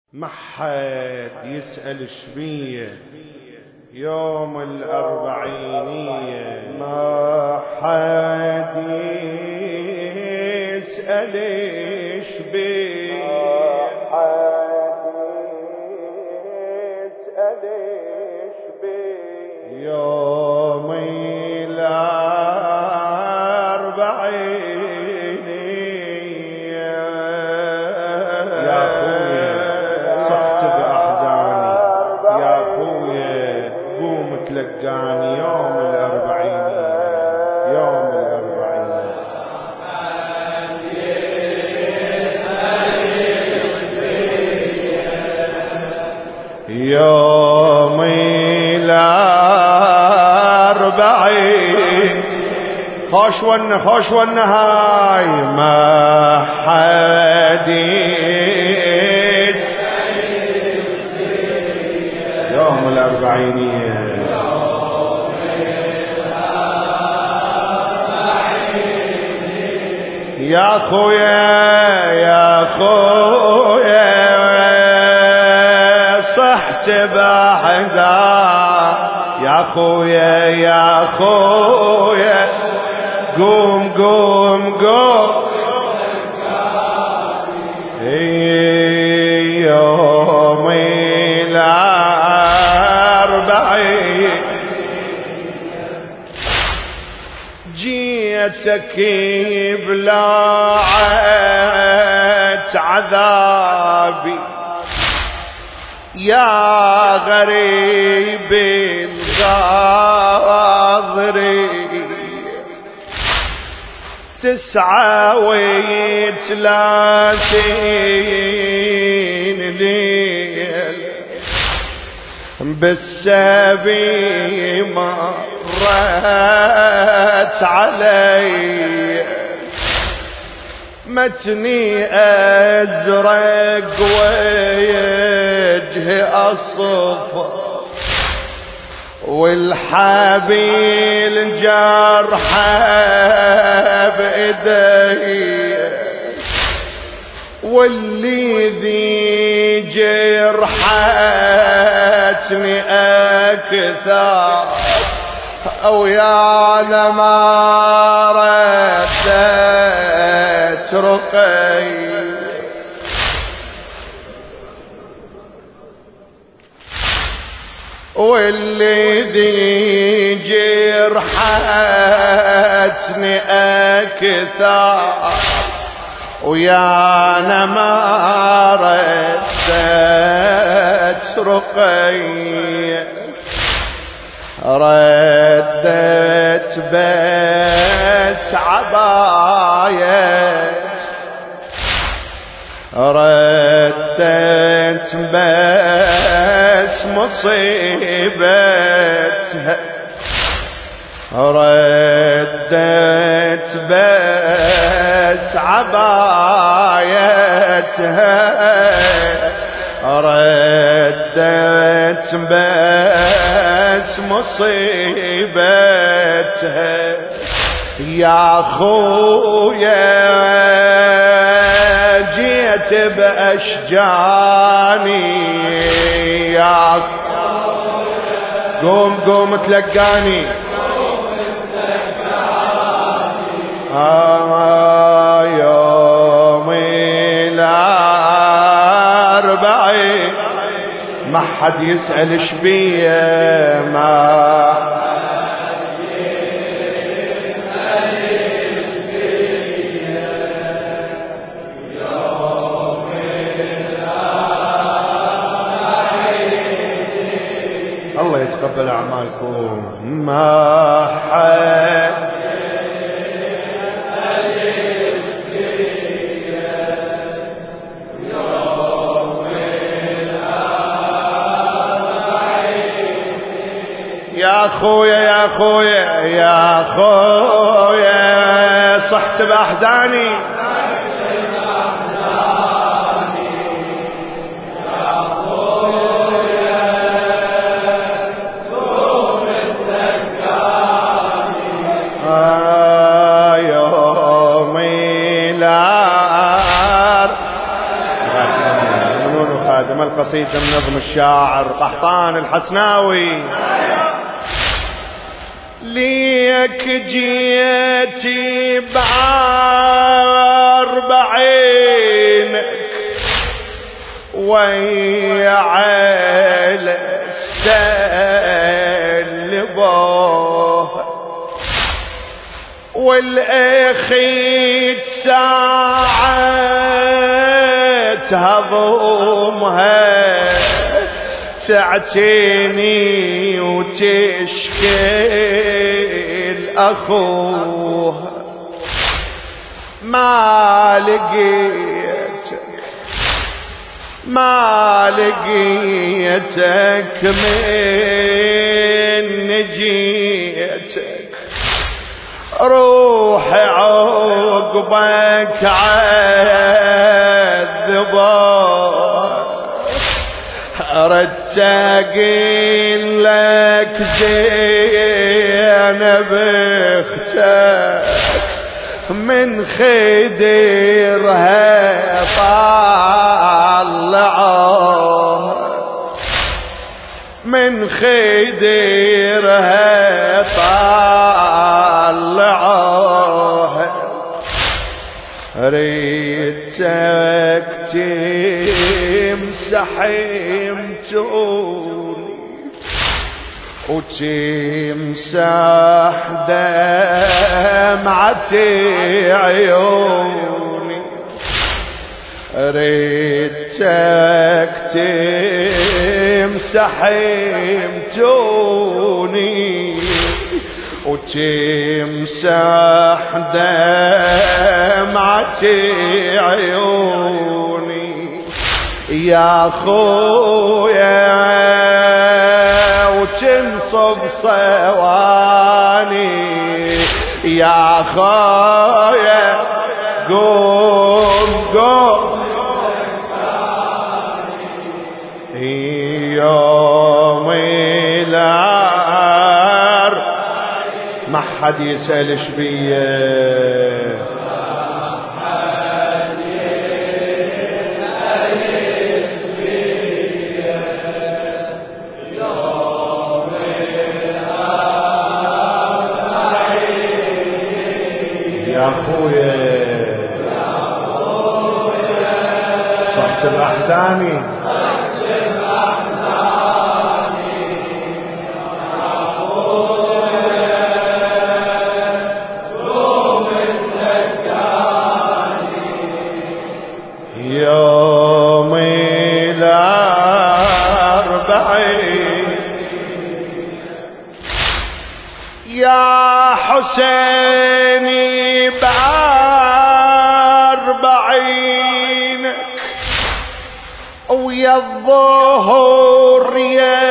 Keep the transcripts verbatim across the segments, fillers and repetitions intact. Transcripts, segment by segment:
ما حد يسأل شبيه يوم الأربعينية، ما حد يسأل شبيه، ما حد يسأل شبيه يوم الأربعينية. يا خويا صحت بأحزاني، يا خويا قوم تلقاني يوم الأربعينية، يوم الأربعينية. يوم الأربعين خوش ون خوش ون هاي ما حديث يوم الأربعينية. يا خويا يا خويا صحت بحدا، يا خويا يا خويا قوم قوم قوم يوم الأربعين جيتك بلاعة عذابي يا غريب الغاضري، تسعة وثلاثين ليل بالسبي مرت علي، متني أزرق وجهي أصفر والحبيل جرحه بإيدي، واللي ذي جرحتني أكثر أو يا لما ردت رقي، واللي ذي جرحتني أكثر ويا ما ردت رقي، ردت بس عبايت، ردت بس مصيبتها، ردت بس عبايتها، ردت بس مصيبتها. يا خويا جيت بأشجاني، يا قوم قوم تلقاني، آه يوم الأربعين ما حد يسأل شبيه، ما الله يتقبل أعمالكم. ما حد يا خويا يا خويا يا خويا صحت بأحزاني، آه يوم الأربعين أجمل قصيدة من نظم الشاعر قحطان الحسناوي. ليك جيتي بأربعينك ويا على السلبوه والأخيت ساعة هضمها تعتني وتشكي أخوها ما لقيتك ما لقيتك من نجيتك روحي عقبك عذبه أردت أقول لك زينب اختك من خدرها طلعوها من خدرها طلعوها ريتك تمسح يمتوني وتمسح دمعتي عيوني ريتك تمسح يمتوني وتمسح دمعتي عيوني يا خويا وتنصب صواني يا خويا قوم قوم يوم العار ما حد يسأل شبيه يا أخويا صحت بأحزاني يوم الأربعين يا حسيني بأربعينك ويا الظهر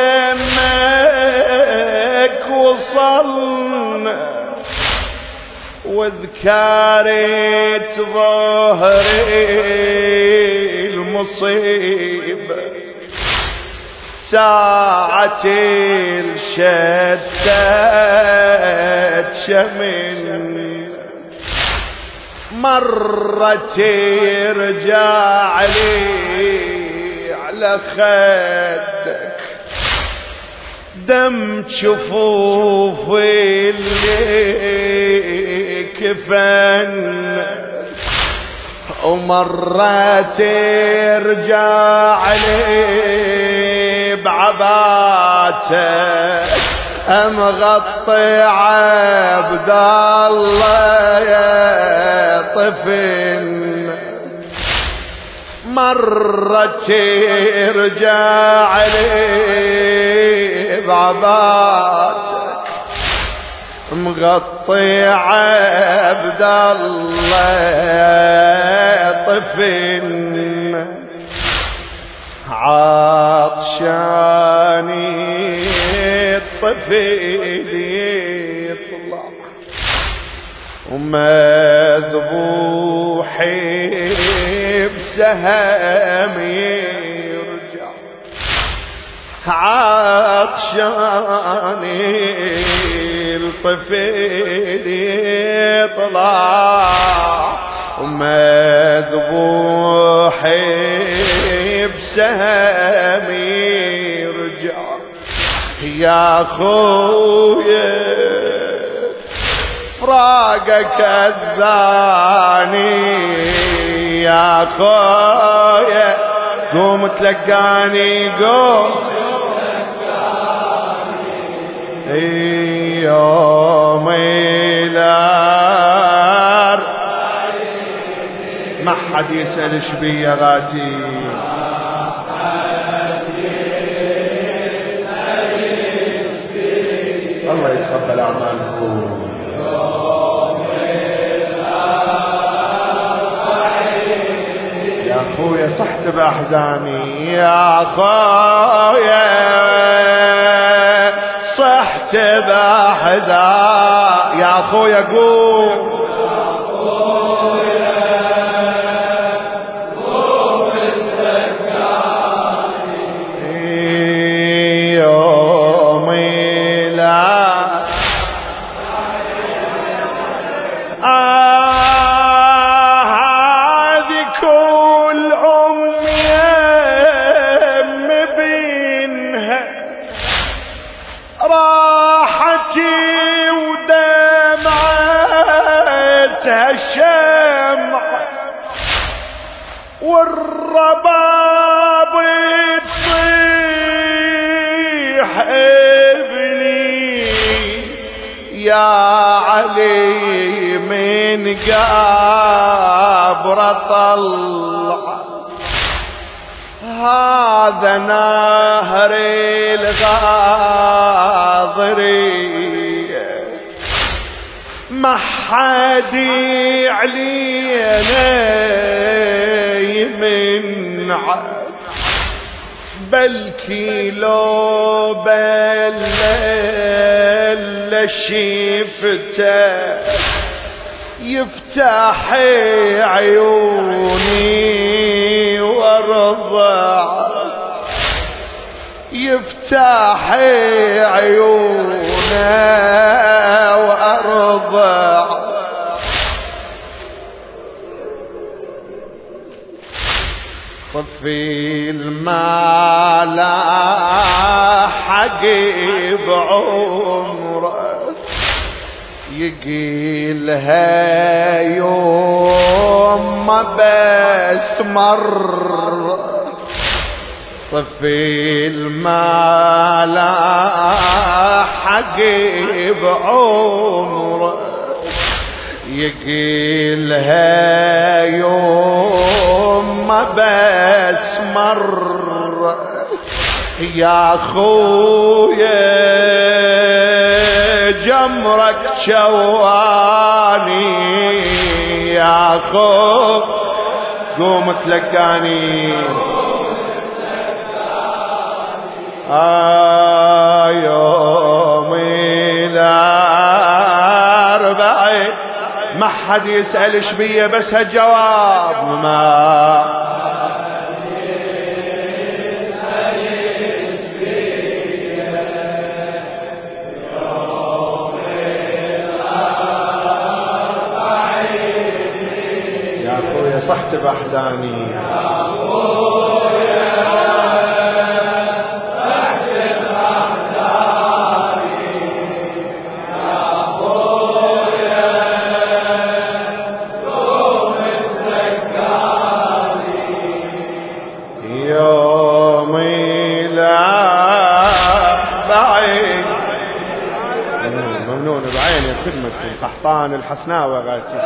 يمك وصلنا وذكرت ظهري المصيبة ساعة الشتات شمل مرة ترجع لي على خدك دم شفوف اللي كفن ومرة ترجع لي بعباتك مغطي عبد الله يا طفل مرة ترجع لي بعباتك مغطي عبد الله طفل عطشاني الطفل يطلع ومذبوحي بسهم يرجع عطشاني الطفل يطلع ومذبوحي بسهم يرجع يا خويا فراقك الثاني يا خويا قوم تلقاني قوم يوم الار ما حد يسأل شبي يا غاتي الله يتقبل أعمالكم يا أخويا صحت بأحزاني يا أخويا صحت بأحزاني يا أخويا قوم الشمع والرباب تصيح ابني يا علي من قبر طلع هذا نهر الغاضري ما حد علينا يمنع بلكي لو بل شفته يفتح عيوني وارضع يفتح عيوني وارضع طفي المال حقي بعمره يقيلها يوم ما بس مر طفي المال حقي بعمره يقيلها يوم ما بس مر يا خويا جمرك شواني يا خو قوم تلقاني آه يوم الأربعين ما حد يسأل ايش بيه بس هالجواب ما يا أخويا صحت بأحزاني قحطان الحسناوي غاتي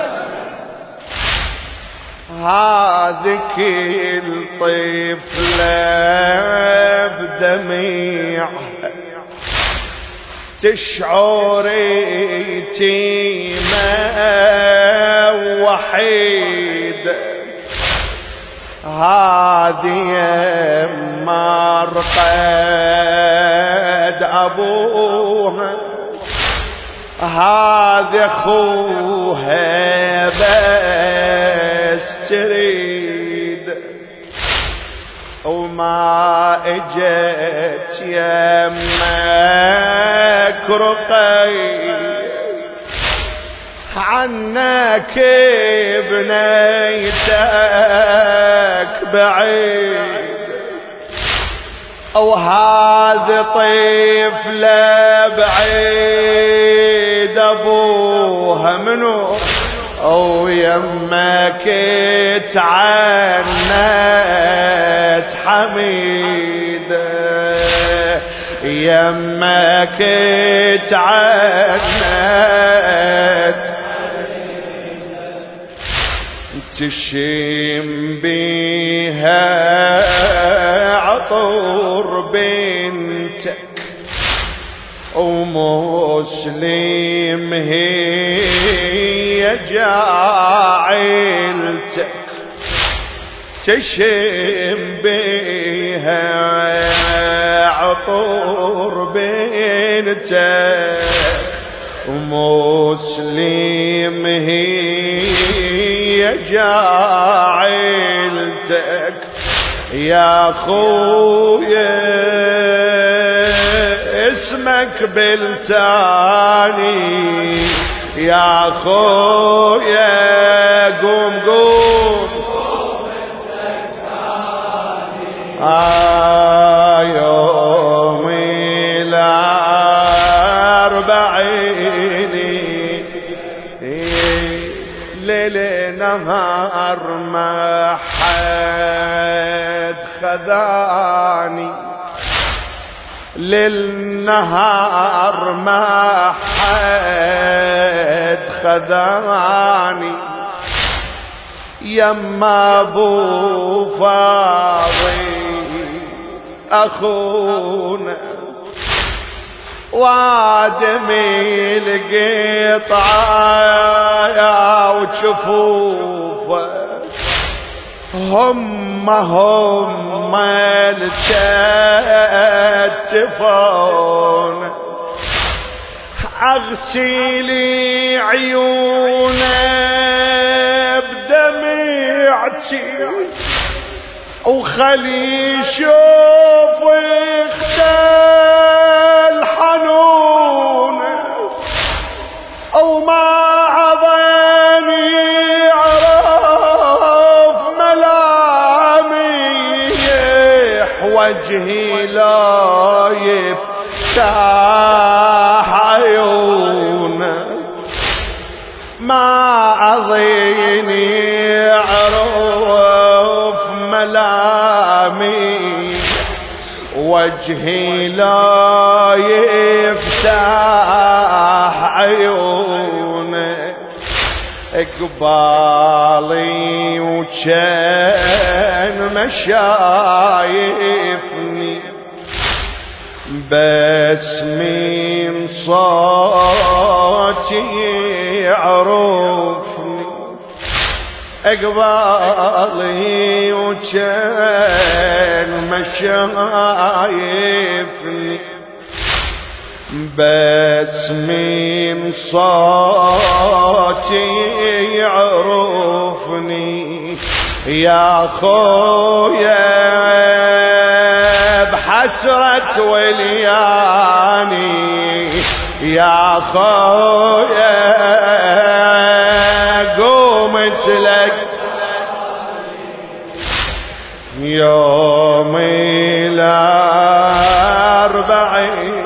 هذيك الطفلة بدميعها تشعر يتيمة وحيد هذه مرقد أبوها هذا اخوها بس تريد وما اجت يمك رقي عنك بنيتك بعيد او هذا طفله بعيد ابوها منو او يمك تعنت حميده يمك تعنت تشم بيها عطر بنتك ومسلم هي جاعلتك تشم بيها عطر بنتك ومسلم هي جاعلتك يا خويا اسمك بلساني يا خويا قوم قوم آه يوم الأربعين ليل نهار ما حد خذاني للنهار ما حد خذاني يما ابو فاضي اخونا وادمي القطعه وشفوفه هم هم التتفون اغسلي عيونه بدمعتي وخلي شوف اختال حنون او ما عظني عرف ملامح وجهي لا يفتح عيونه ما عظيني عرف ملامي وجهي لا يفتح عيونه اقبالي وكان مشايفني بس من صوتي يعرفني اقبالي وكان مشايفني بس من صوتي يعرفني يا خويا بحسرة ولياني يا خويا قومت لك يوم الأربعين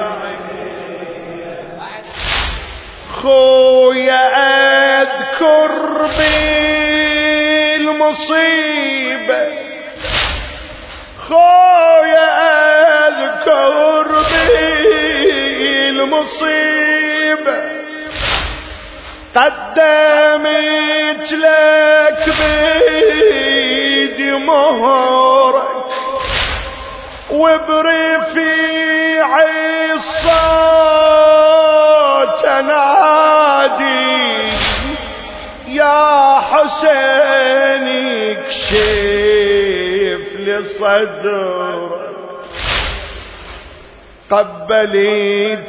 خويا اذكر بالمصيبة خويا اذكر بالمصيبة قدمت لك بيدي مهرك وبرفيع الصوت انادي يا حسين اكشف لصدرك قبلت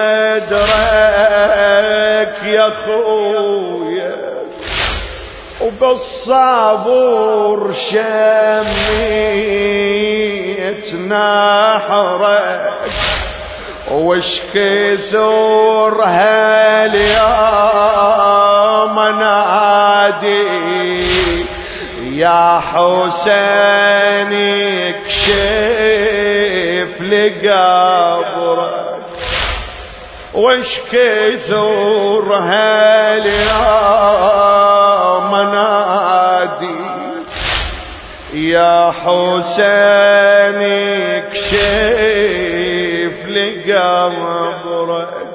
صدرك يا خويا وبالصبر شميت نحرك وش كثر هاليوم نادي يا حسين اكشف لقبرك وش كثر هاليوم منادي يا حسين اكشف لقبرك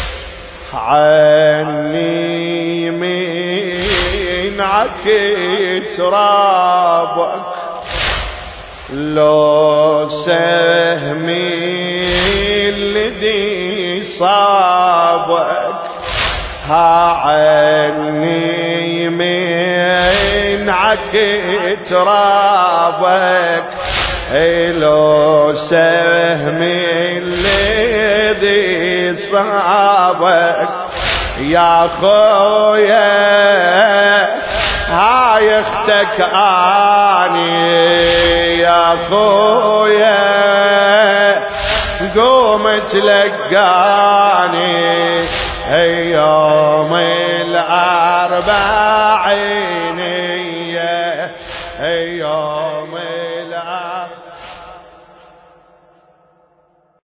عني من عكس رابك لو سهمي الذي صابك ها عني من عكس رابك لو سهمي الذي صابك يا خويا هاي اختك اني يا خويا قوم تلقاني يوم الأربعين يوم